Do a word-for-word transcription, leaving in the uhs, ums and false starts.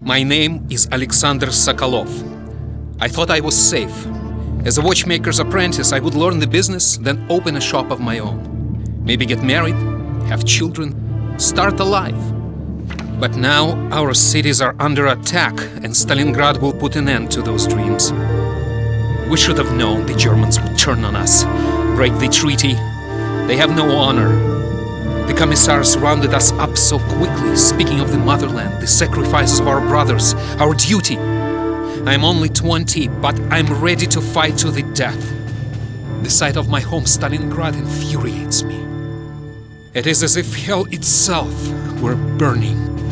My name is Alexander Sokolov. I thought I was safe. As a watchmaker's apprentice, I would learn the business, then open a shop of my own. Maybe get married, have children, start a life. But now our cities are under attack, and Stalingrad will put an end to those dreams. We should have known the Germans would turn on us, break the treaty. They have no honor. The commissars rounded us up so quickly, speaking of the motherland, the sacrifices of our brothers, our duty. I'm only twenty, but I'm ready to fight to the death. The sight of my home Stalingrad infuriates me. It is as if hell itself were burning.